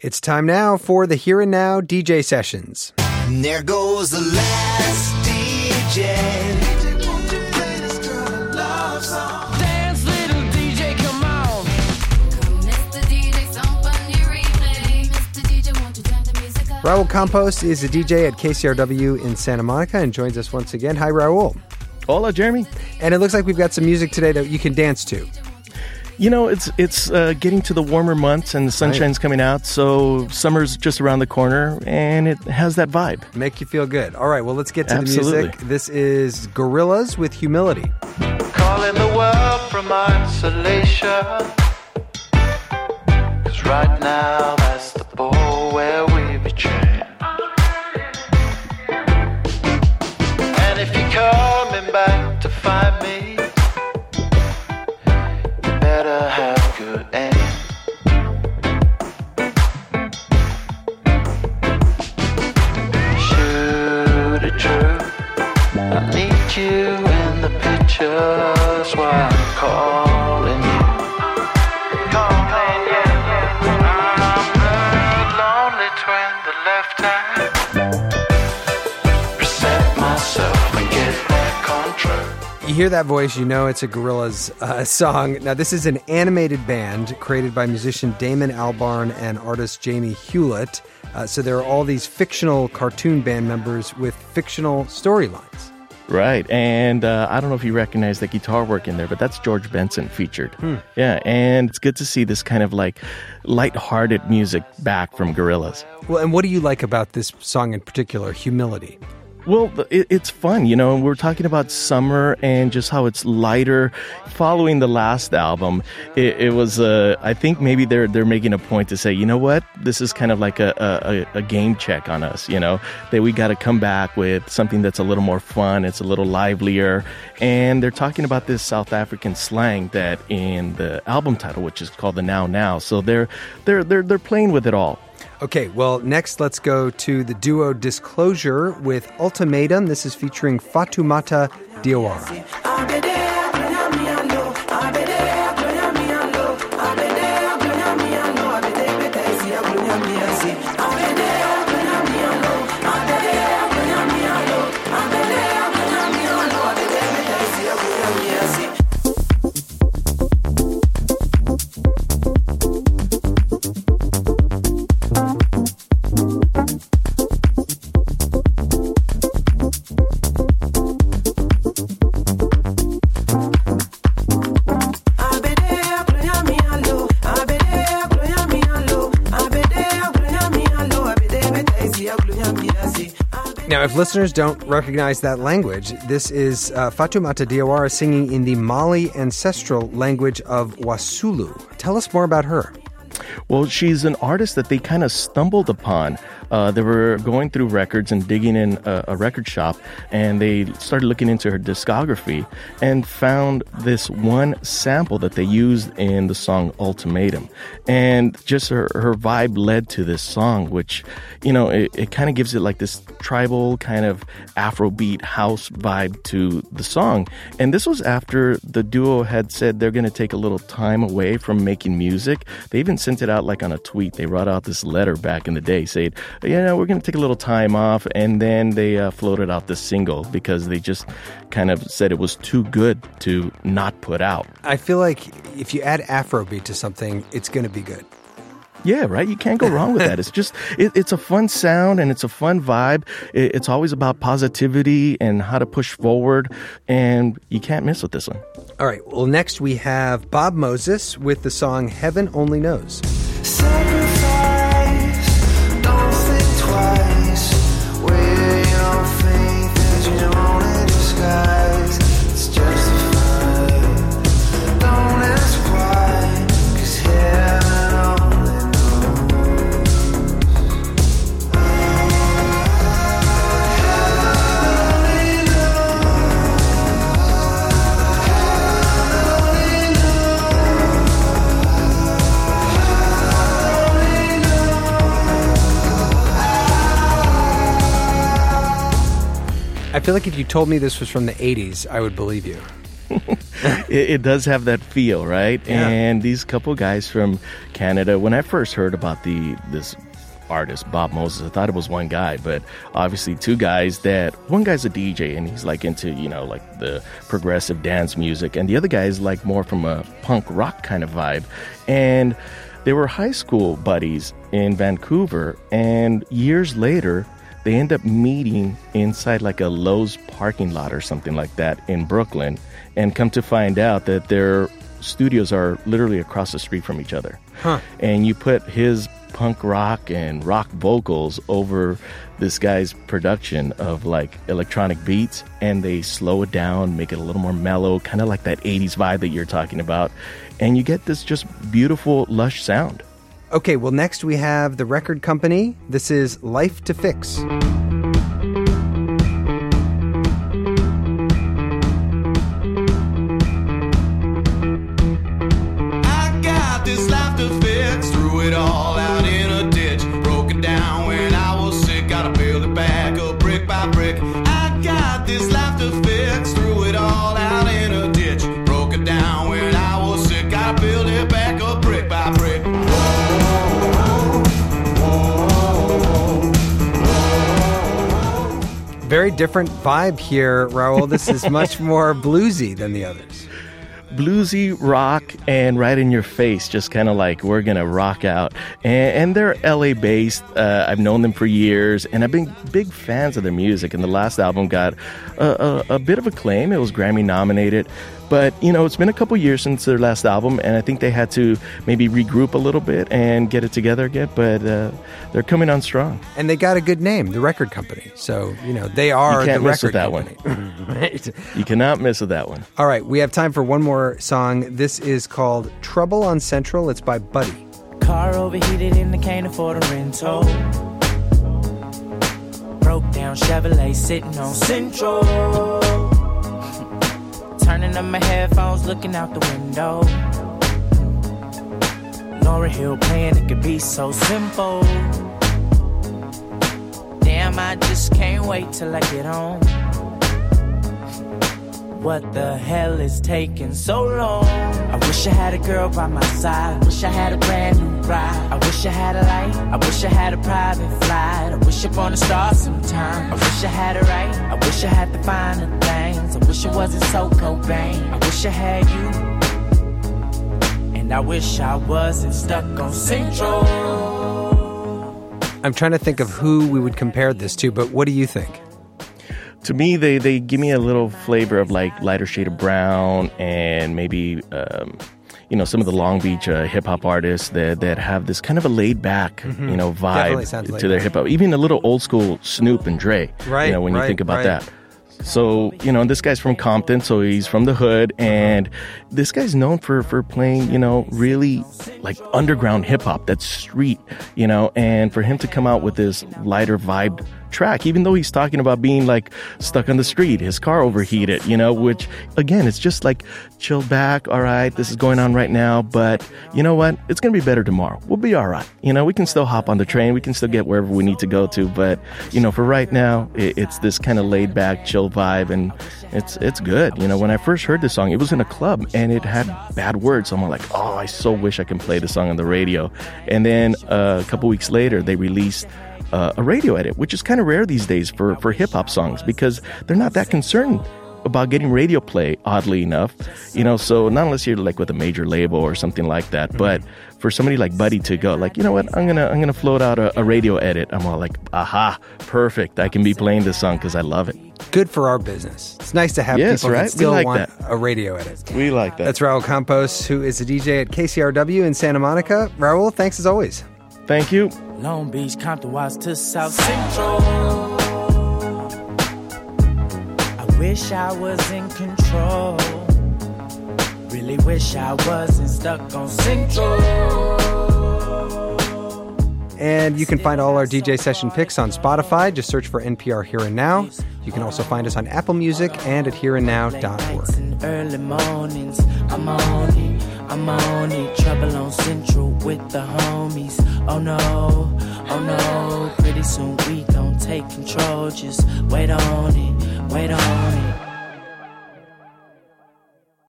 It's time now for the Here and Now DJ sessions. And there goes the last DJ. Dance, little DJ, come on. Mr. DJ, something you replay. Mr. DJ, won't you turn the music up? Raul Campos is a DJ at KCRW in Santa Monica and joins us once again. Hi, Raul. Hola, Jeremy. And it looks like we've got some music today that you can dance to. You know, it's getting to the warmer months and the sunshine's coming out, so summer's just around the corner, and it has that vibe. Make you feel good. All right, well, let's get to Absolutely. the music. This is Gorillaz with Humility. Calling the world from isolation. 'Cause right now that's the ball where we betray. And if you're coming back to find me, better have good aim. Shoot it true. I need you in the pictures while I'm calling you. Calling you. I'm the lonely twin, the left hand. Reset myself and get back on track. You hear that voice, you know it's a Gorillaz song. Now, this is an animated band created by musician Damon Albarn and artist Jamie Hewlett. So there are all these fictional cartoon band members with fictional storylines. Right, and I don't know if you recognize the guitar work in there, but that's George Benson featured. Yeah, and it's good to see this kind of like lighthearted music back from Gorillaz. Well, and what do you like about this song in particular, Humility? Well, it's fun, you know, and we're talking about summer and just how it's lighter. Following the last album, it was, I think maybe they're making a point to say, you know what, this is kind of like a game check on us, you know, that we got to come back with something that's a little more fun, it's a little livelier. And they're talking about this South African slang that in the album title, which is called the Now Now. So they're playing with it all. Okay, well, next let's go to the duo Disclosure with Ultimatum. This is featuring Fatoumata Diawara. Now, if listeners don't recognize that language, this is Fatoumata Diawara singing in the Mali ancestral language of Wasulu. Tell us more about her. Well, she's an artist that they kind of stumbled upon. They were going through records and digging in a record shop, and they started looking into her discography and found this one sample that they used in the song Ultimatum. And just her vibe led to this song, which, you know, it kind of gives it like this tribal kind of Afrobeat house vibe to the song. And this was after the duo had said they're going to take a little time away from making music. They even sent it out like on a tweet. They wrote out this letter back in the day saying, you know, we're going to take a little time off. And then they floated out the single because they just kind of said it was too good to not put out. I feel like if you add Afrobeat to something, it's going to be good. Yeah, right? You can't go wrong with that. It's just, it's a fun sound and it's a fun vibe. It's always about positivity and how to push forward. And you can't miss with this one. All right, well, next we have Bob Moses with the song Heaven Only Knows. Sacrifice, don't think twice. Wear your faith as your only disguise. It's justified. Don't ask why, 'cause heaven only I feel like if you told me this was from the 80s, I would believe you. It does have that feel, right? Yeah. And these couple guys from Canada, when I first heard about this artist, Bob Moses, I thought it was one guy, but obviously two guys. That one guy's a DJ and he's like into, like the progressive dance music, and the other guy is like more from a punk rock kind of vibe. And they were high school buddies in Vancouver, and years later they end up meeting inside like a Lowe's parking lot or something like that in Brooklyn, and come to find out that their studios are literally across the street from each other. And you put his punk rock and rock vocals over this guy's production of like electronic beats, and they slow it down, make it a little more mellow, kind of like that 80s vibe that you're talking about, and you get this just beautiful, lush sound. Okay, well, next we have The Record Company. This is Life to Fix. I got this life to fix, threw it all out in a ditch, broke it down when I was sick, gotta build it back up brick by brick. I got this life to fix, threw it all out in a ditch, broke it down when I was sick, gotta build it back up brick by brick. Very different vibe here, Raul. This is much more bluesy than the others. Bluesy rock and right in your face, just kind of like we're gonna rock out. And they're LA based. I've known them for years, and I've been big fans of their music. And the last album got a bit of acclaim. It was Grammy nominated, but it's been a couple years since their last album, and I think they had to maybe regroup a little bit and get it together again. But they're coming on strong, and they got a good name, The Record Company. So they are you can't the miss record with that company. one. Right. You cannot miss with that one. All right, we have time for one more song. This is called Trouble on Central. It's by Buddy. Car overheated and I can't afford a rental. Broke down Chevrolet sitting on Central. Turning up my headphones, looking out the window. Lauryn Hill playing, it could be so simple. Damn, I just can't wait till I get home. What the hell is taking so long? I wish I had a girl by my side. Wish I had a brand new ride. I wish I had a light. I wish I had a private flight. I wish upon a star sometime. I wish I had it right. I wish I had the finer things. I wish it wasn't so Cobain. I wish I had you. And I wish I wasn't stuck on Central. I'm trying to think of who we would compare this to, but what do you think? To me, they give me a little flavor of like lighter shade of brown, and maybe some of the Long Beach hip hop artists that have this kind of a laid back vibe to their hip hop. Even a little old school Snoop and Dre. Right. When you think about that. So, this guy's from Compton, so he's from the hood, and this guy's known for playing, really like underground hip hop, that's street, and for him to come out with this lighter vibe track, even though he's talking about being like stuck on the street, his car overheated, which again, it's just like chill back. All right, this is going on right now, but you know what? It's going to be better tomorrow. We'll be all right. We can still hop on the train. We can still get wherever we need to go to. But, for right now, it's this kind of laid back, chill vibe, and it's good. When I first heard this song, it was in a club and it had bad words. So I'm like, oh, I so wish I can play the song on the radio. And then a couple weeks later, they released a radio edit, which is kind of rare these days for hip-hop songs, because they're not that concerned about getting radio play, oddly enough. So not unless you're like with a major label or something like that, but for somebody like Buddy to go like, you know what, I'm gonna float out a radio edit, I'm all like, aha, perfect, I can be playing this song because I love it. Good for our business. It's nice to have people that still want a radio edit. We like that. That's Raul Campos, who is a DJ at KCRW in Santa Monica. Raul, thanks as always. Thank you. Long Beach, Compton, Watts to South Central. I wish I was in control. Really wish I wasn't stuck on Central. And you can find all our DJ session picks on Spotify. Just search for NPR Here and Now. You can also find us on Apple Music and at hereandnow.org. Early mornings, I'm on it. Trouble on Central with the homies. Oh no, pretty soon we gon' take control. Just wait on it.